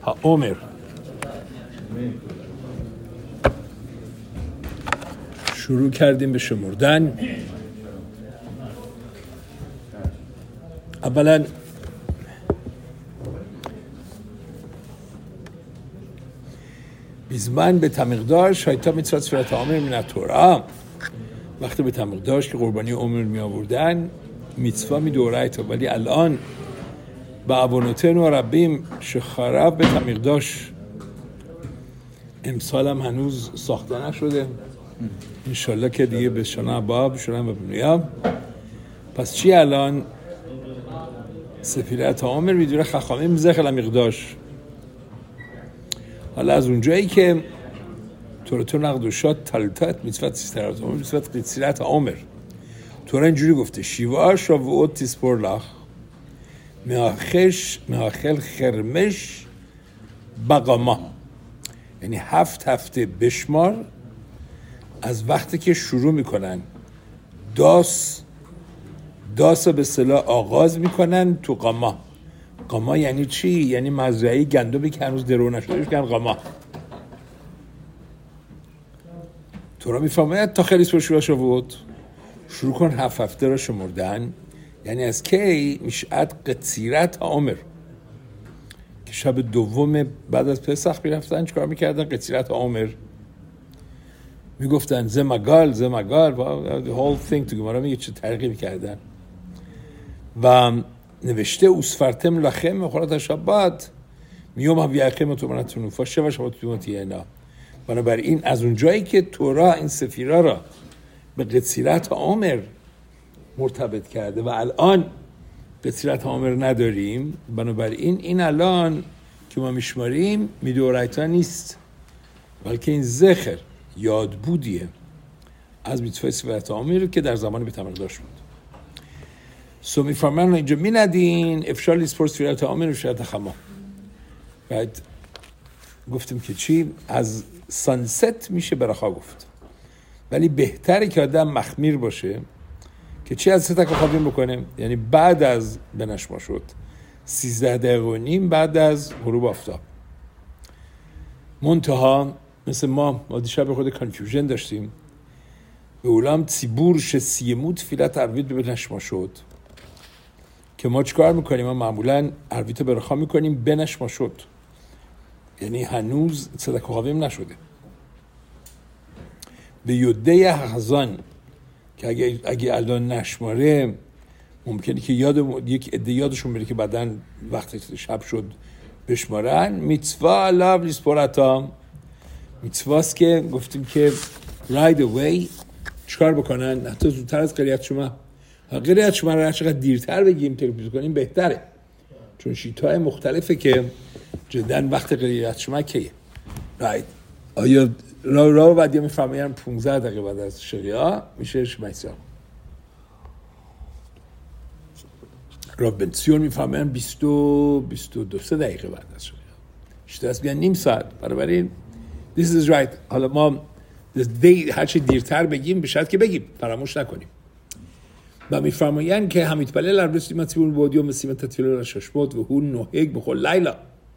העומר. شروع کردیم به شمردن. اولا بزمان به تمقدار شایطا میتراد سفرت عامر من التورا. وقتی به تمقدار که قربانی عمر می آوردن میتسوا می دورایتا، ولی الان با عوانوتن و ربیم شخرب به تمقداش امسال هم هنوز ساخته نشده، انشالله که دیگه به شنا باب شنا ببینیم. پس چی الان سفیرت عامر میدوره خخامیم زخل مقداش. حالا از اونجایی که تورتو نقدوشات تلتات میتفت سیسترات عامر میتفت قیصیرت عامر تورا اینجوری گفته شیواش و اوت تیسپور لخ میاخل خرمش بقاما، یعنی 7 هفته بشمار از وقتی که شروع میکنن داس به اصطلاح آغاز میکنن تو قاما. قاما یعنی چی؟ یعنی مزرعه گندمی که هنوز درو نشده میگن قاما. تو را میفهمید تا خیلی سوشوا شد شروع کن 7 هفته را شمردن، یعنی از کی میشد قصیرت عمر که شب دوم بعد از پسخ میرفتن چیکار میکردن؟ قصیرت عمر میگفتن زمگال the whole thing تو گمارا میگه چه ترقی میکردن و نوشته اوسفرتم لخم مخورت شبات میوم هم بیاخیم تو منتون فاشه و شبات تومتی اینا. بنابراین از اون جایی که تورا این سفیرا را به قصیرت عمر مرتبط کرده و الان قصیرت عمر نداریم، بنابراین این الان که ما میشماریم میدورایتا نیست، بلکه این ذخر یاد بودیه از میتفای سفیرت عمر که در زمان به تمام داشت بود. سو میفرمان اینجا می ندین افشار لیسپور سفیرت عمر و شرط خما. بعد گفتیم که چی؟ از سانست میشه برخا گفت، ولی بهتره که آدم مخمیر باشه که چی از 3 تکاخابیم بکنه، یعنی بعد از بنشما شد 13 دقیقه و نیم بعد از غروب آفتاب. منتها مثل ما دیشب خود کانفیوژن داشتیم به اولام ציבור שסיימו תפילת ערבית בנשמה شد که ما چیکار میکنیم؟ ما معمولا عربیت برخا میکنیم بنشما شد، یعنی هنوز صدق و قویم نشده. به یوده حزان که اگه الان نشماره ممکنه که یک عده یادشون بره که بعداً وقتی شب شد بشمارن. میتسوا علاو لیسپورتا، میتسواست که گفتیم که right away چکار بکنن حتی زودتر از قریت شما. قریت شما رو چقدر دیرتر بگیم تلپیز کنیم بهتره، چون شیطای مختلفه که جدن وقت قریت شما کیه right. آیا را بعد یا میفهمیم 15 دقیقه بعد از شقیه میشه شمایسیا. را بنسیون میفهمیم 22 دقیقه بعد از شقیه. شده است بیان نیم ساعت. بنابراین this is right. حالا ما هرچی دیرتر بگیم بشاید که بگیم فراموش نکنیم. و میفرمایند که همیت بله لربستی مطیبون بودیو مسیمت تطفیل را ششمت و هون نوهگ بخور لیلا.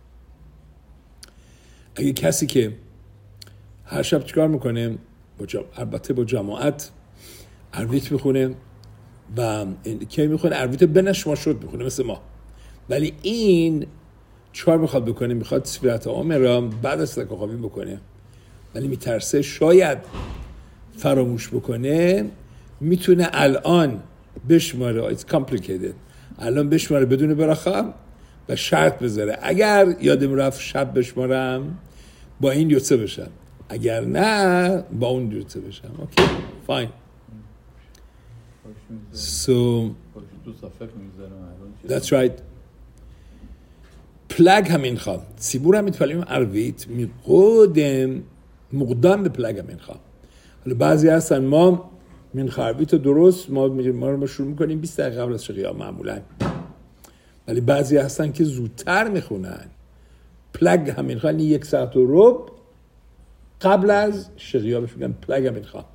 اگه کسی که هر شب چیکار میکنه البته با جماعت عربیت میخونه و کی میخونه عربیت بنشما شد میخونه مثل ما، ولی این چیکار میخواد بکنه؟ میخواد سفیرت عامر را بعد از صدق خوابی بکنه، ولی میترسه شاید فراموش بکنه. میتونه الان بشماره it's complicated، الان بشماره بدون برخا و شرط بذاره اگر یادم رفت شب بشمارم با این یوتسه بشم، اگر نه با اون یوتسه بشم. اوکی فاین. So that's right. پلگ همین خواه ציבור המתפללים ערבית مقدم به پلگ همین خواه. حالا بعضی هستن ما منخا عربیت درست ما رو شروع میکنیم 20 دقیقه قبل از شقیه معمولا، ولی بعضی هستن که زودتر میخونن پلگ همین خواه، یعنی 1 ساعت و ربع قبل از شقیه بهش میگن پلگ همین خواه.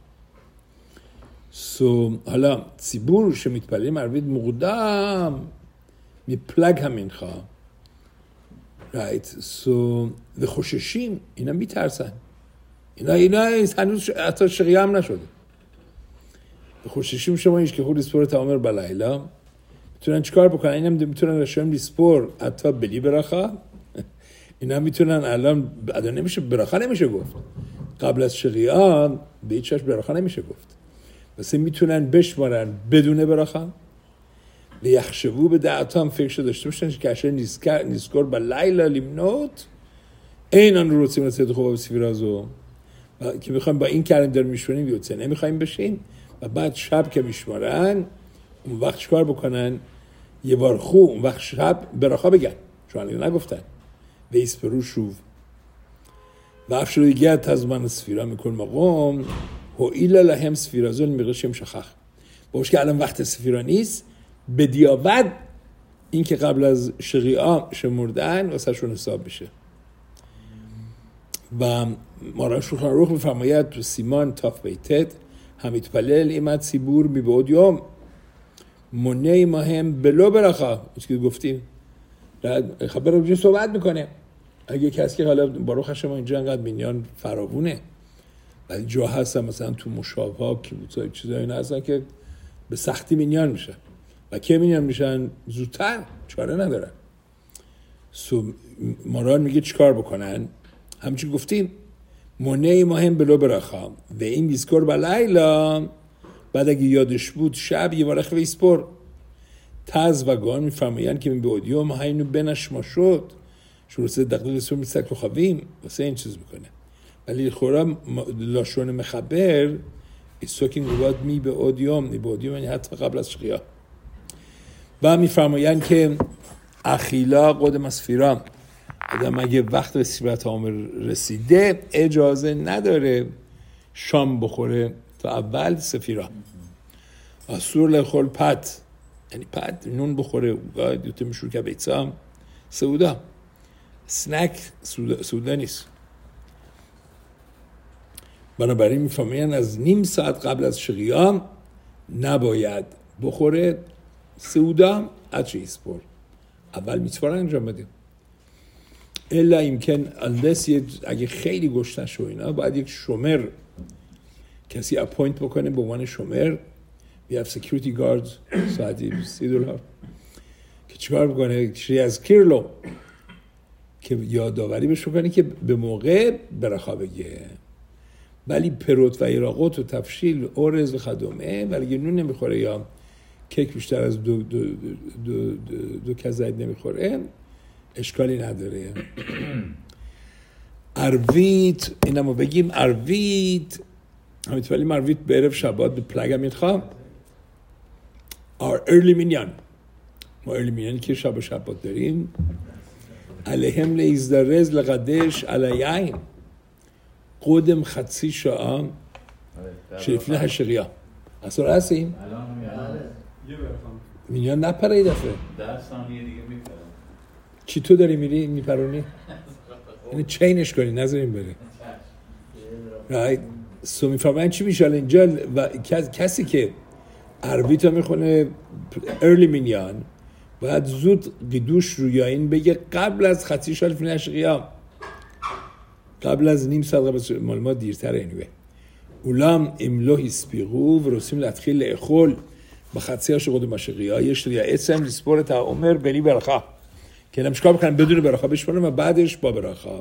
حالا ציבור שמתפללים ערבית مقدم מפלג המנחה right. so و خوششیم اینا میترسن، اینا هنوز حتی شقیه هم نشده. و خوششیم شما ایش که خود لیسپور تامر بلایلا میتونن چیکار بکنن؟ اینا میتونن رشم لیسپور حتی بلی براخا. اینا میتونن الان بعدا نمیشه براخا نمیشه گفت، قبل از شقیه به هیچ وجه براخا نمیشه گفت، واسه میتونن بشمارن بدون براخا. لیخشبو به دعتام فکر داشته باشن که اشار نیسکور با لیلا لیمنوت اینان رو رسیم رسید خوبا بسیفیرازو که بخوایم با این کلندر میشونیم بیوتسه نمیخوایم بشیم و بعد شب که میشمارن اون وقت چکار بکنن؟ یه بار خوب اون وقت شب براخا بگن چون الان نگفتن ویس پرو شوف و افشو دیگه تزمان سفیرا میکن مقام و ایلا لهم سفیرازون میگشیم شخخ باش که الان وقت سفیرا نیست به دیابد این که قبل از شقیعه شمردن واسه شون حساب بشه. و ماران شلخان روخ بفرماید تو سیمان تاف بیتت همیت پلل ایمت سیبور می بود یوم منه ما هم بلو براخا که گفتیم خبر رو صحبت میکنه. اگه کسی که حالا باروخ هشم اینجا انقدر مینیان فراوونه ولی جا هستن مثلا تو مشابه کیبوتسای چیزایی نه هستن که به سختی مینیان میشن و که مینیان میشن زودتر چاره ندارن. ماران میگه چیکار بکنن؟ همچون گفتیم منه ما هم بلو براخا و این بیسکور با لیلا بعد اگه یادش بود شب یه بارخ ویسپور تز و گان میفرمایند که من به اودیوم هاینو بنش ما شد شروع دقیق رسول میسک رو خوابیم واسه این چیز میکنه ولی خورا لاشون مخبر ایسوکین گواد می به اودیوم یعنی حتی قبل از شقیه و میفرمایند که اخیلا قدم از فیرام آدم اگه وقت به سیبرت عامر رسیده اجازه نداره شام بخوره تا اول سفیرا اصور لخول پت یعنی پت نون بخوره دوته مشور که بیتسام سودا سنک سودا نیست. بنابراین میفهمین از نیم ساعت قبل از شقیام نباید بخوره سودا اچه ایسپور اول میتوار انجام بده الا امکن اگه خیلی گشتن شو اینا باید یک شومر کسی اپوینت بکنه به عنوان شومر we have security guards ساعتی $30 که چیکار بکنه چیزی از کیرلو که یادآوری بهش بکنه که به موقع برخا بگه ولی پروت و ایراقوت و تفشیل اورز و خدمه ولی نون نمیخوره یا کیک بیشتر از دو کزاید نمیخوره اشکالی نداره. عرویت اینمو بگیم عرویت همینطوری عرویت به عرف شبات به پلگ هم میخوام our early minion ما early minion که شب و شبات داریم علیهم لیزدرز لقدش علیین قدم خدسی شام شریفین هشقیه اصلا هستیم مینیان نپره ای دفعه 10 ثانیه دیگه میپره چی تو داری میری میپرونی؟ اینه چینش کنی نذاریم بره رایت سو میفرمایند چی میشه اینجا و کسی که عربی تا میخونه ارلی مینیان باید زود قیدوش روی این بگه قبل از خطی شریفین هشقیه قبل از نیم ساعت قبل از مال ما دیرتره اینوه اولام املو هیسپیغو و رسیم لدخیل اخول با خطی هاش قدم هشقیه یه شدیا اسم لیسپور تا عمر بلی برخا که نمشکار بکنن بدون برخا بشمارن و بعدش با برخا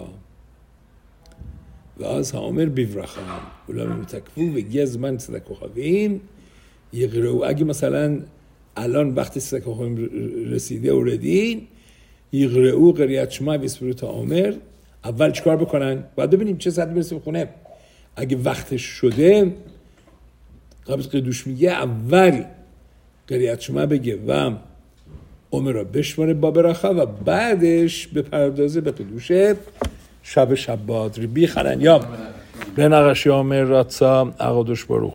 و از عمر بیورخا اولام متکفو و گیز من صدق و خوابیم یقرأو اگه مثلا الان وقت صدق و خوابیم رسیده و ردین یقرأو قریت شما بیسپرو تا عمر اول چکار بکنن؟ باید ببینیم چه ساعتی برسیم خونه. اگه وقتش شده قبل قیدوش میگه اول قریت شما بگه و عمر را بشماره با برخه و بعدش به پردازه به قیدوش شب شبات ریبی خرن یا به نقش عمر راتسا اقادوش باروخ